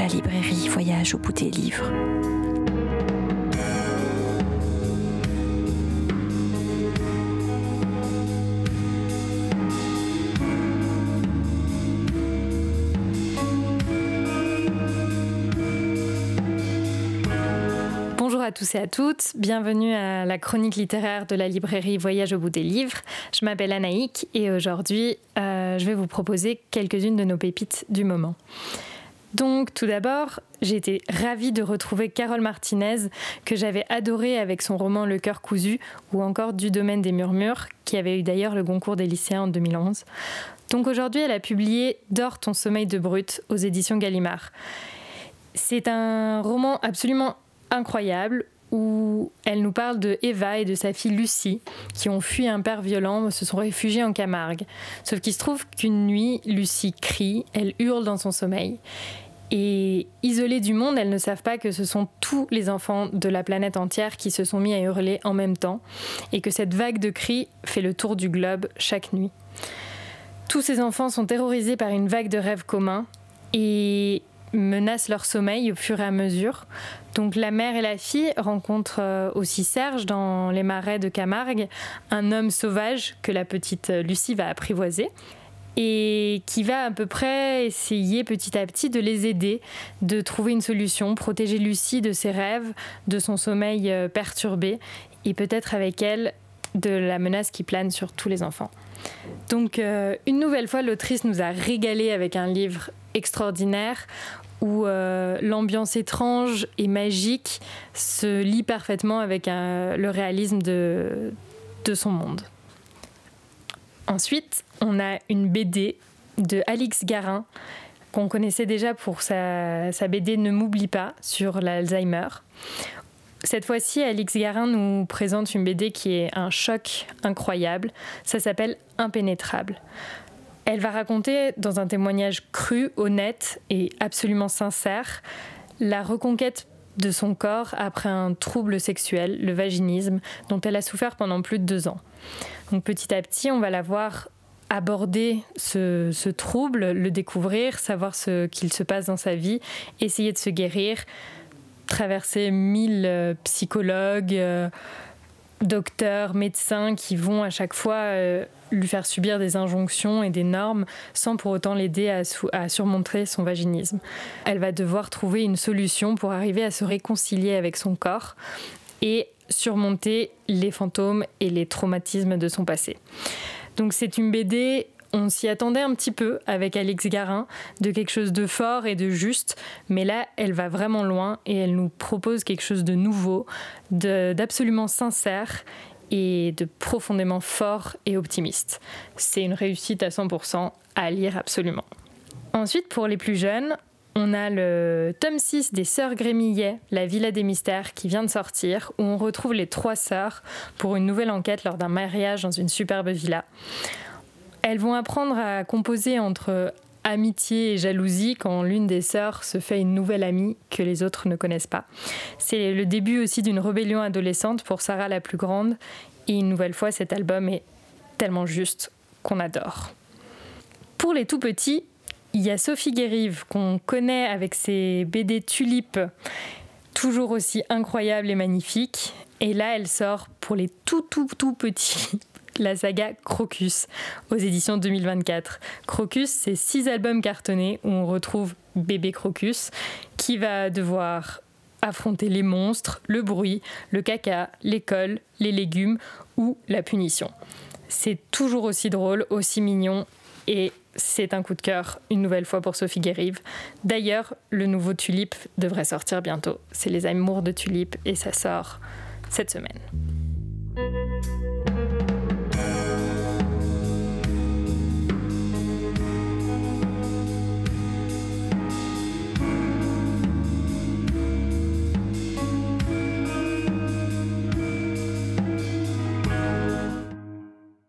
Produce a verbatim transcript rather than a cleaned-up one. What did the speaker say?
la librairie Voyage au bout des livres. Bonjour à tous et à toutes, bienvenue à la chronique littéraire de la librairie Voyage au bout des livres. Je m'appelle Anaïk et aujourd'hui, euh, je vais vous proposer quelques-unes de nos pépites du moment. Donc tout d'abord, j'ai été ravie de retrouver Carole Martinez, que j'avais adorée avec son roman Le cœur cousu, ou encore Du domaine des murmures, qui avait eu d'ailleurs le Goncourt des lycéens en deux mille onze. Donc aujourd'hui, elle a publié Dors ton sommeil de brute aux éditions Gallimard. C'est un roman absolument incroyable où elle nous parle de Eva et de sa fille Lucie qui ont fui un père violent, se sont réfugiés en Camargue. Sauf qu'il se trouve qu'une nuit, Lucie crie, elle hurle dans son sommeil. Et isolées du monde, elles ne savent pas que ce sont tous les enfants de la planète entière qui se sont mis à hurler en même temps et que cette vague de cris fait le tour du globe chaque nuit. Tous ces enfants sont terrorisés par une vague de rêves communs et menacent leur sommeil au fur et à mesure. Donc la mère et la fille rencontrent aussi Serge dans les marais de Camargue, un homme sauvage que la petite Lucie va apprivoiser et qui va à peu près essayer petit à petit de les aider, de trouver une solution, protéger Lucie de ses rêves, de son sommeil perturbé et peut-être avec elle de la menace qui plane sur tous les enfants. Donc euh, une nouvelle fois, l'autrice nous a régalé avec un livre extraordinaire où euh, l'ambiance étrange et magique se lie parfaitement avec un, le réalisme de, de son monde. Ensuite, on a une B D de Alix Garin, qu'on connaissait déjà pour sa, sa B D Ne m'oublie pas sur l'Alzheimer. Cette fois-ci, Alix Garin nous présente une B D qui est un choc incroyable. Ça s'appelle Impénétrable. Elle va raconter, dans un témoignage cru, honnête et absolument sincère, la reconquête de son corps après un trouble sexuel, le vaginisme, dont elle a souffert pendant plus de deux ans. Donc petit à petit, on va la voir aborder ce, ce trouble, le découvrir, savoir ce qu'il se passe dans sa vie, essayer de se guérir, traverser mille euh, psychologues, euh, docteurs, médecins qui vont à chaque fois euh, lui faire subir des injonctions et des normes sans pour autant l'aider à, sou- à surmonter son vaginisme. Elle va devoir trouver une solution pour arriver à se réconcilier avec son corps et surmonter les fantômes et les traumatismes de son passé. Donc c'est une B D, on s'y attendait un petit peu avec Alix Garin, de quelque chose de fort et de juste, mais là, elle va vraiment loin et elle nous propose quelque chose de nouveau, de, d'absolument sincère et de profondément fort et optimiste. C'est une réussite à cent pour cent à lire absolument. Ensuite, pour les plus jeunes, on a le tome six des Sœurs Grémillet, La Villa des Mystères, qui vient de sortir, où on retrouve les trois sœurs pour une nouvelle enquête lors d'un mariage dans une superbe villa. Elles vont apprendre à composer entre amitié et jalousie quand l'une des sœurs se fait une nouvelle amie que les autres ne connaissent pas. C'est le début aussi d'une rébellion adolescente pour Sarah la plus grande. Et une nouvelle fois, cet album est tellement juste qu'on adore. Pour les tout petits, il y a Sophie Guérive qu'on connaît avec ses B D Tulipes, toujours aussi incroyables et magnifiques. Et là, elle sort pour les tout tout tout petits la saga Crocus aux éditions deux mille vingt-quatre. Crocus, c'est six albums cartonnés où on retrouve bébé Crocus qui va devoir affronter les monstres, le bruit, le caca, l'école, les légumes ou la punition. C'est toujours aussi drôle, aussi mignon et c'est un coup de cœur une nouvelle fois pour Sophie Guérive. D'ailleurs, le nouveau Tulipe devrait sortir bientôt. C'est Les Amours de Tulipe et ça sort cette semaine.